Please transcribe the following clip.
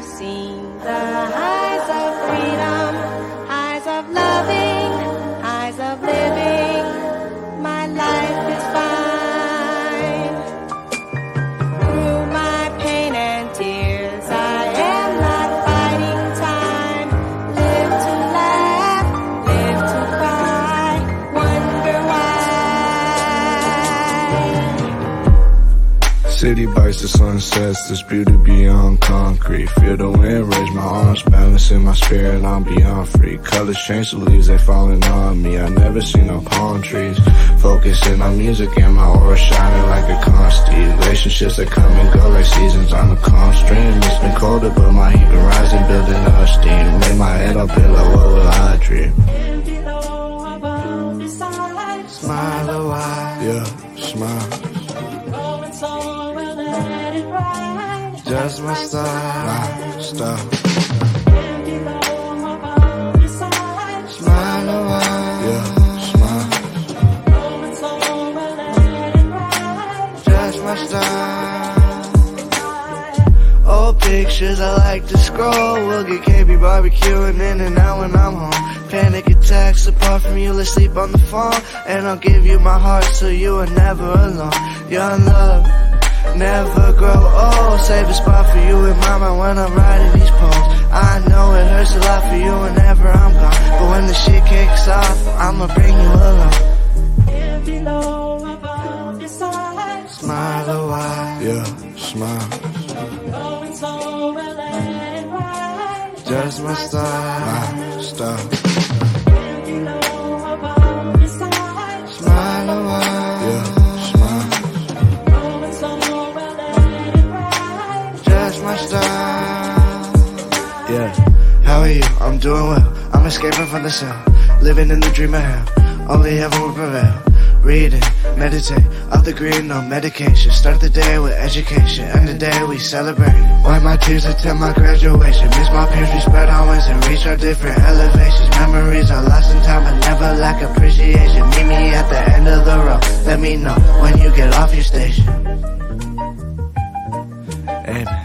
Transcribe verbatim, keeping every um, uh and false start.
I've seen the highs of freedom, highs of loving, highs of living. My life is fine. Through my pain and tears, I am not fighting time. Live to laugh, live to cry, wonder why. City bites the sunsets, there's beauty beyond concrete. Feel the wind raise my arms, balancing my spirit, I'm beyond free. Colors change the leaves, they falling on me. I never see no palm trees. Focusing on music and my aura shining like a constant. Relationships that come and go like seasons on the calm stream. It's been colder, but my heat been rising, building up steam. Lay my head up pillow, what will I dream? Smile a while, yeah, smile. Just my style, my style. Smile a while, yeah, smile. Just my style. Old pictures I like to scroll. We'll get K B barbecuing in and out when I'm home. Panic attacks, apart from you, let's sleep on the phone. And I'll give you my heart so you are never alone. Young love, never grow old. Save a spot for you in my mind when I'm riding these poles. I know it hurts a lot for you whenever I'm gone, but when the shit kicks off, I'ma bring you along. Smile a while, yeah, smile. Just my style, my style. Smile a while, yeah, smile. My style. Yeah, how are you? I'm doing well. I'm escaping from the cell, living in the dream of hell. Only heaven will prevail. Reading, meditate, off the green, no medication. Start the day with education, and the day we celebrate. Wipe my tears, attend my graduation. Miss my peers, we spread our wings and reach our different elevations. Memories are lost in time, but never lack appreciation. Meet me at the end of the road. Let me know when you get off your station. Amen.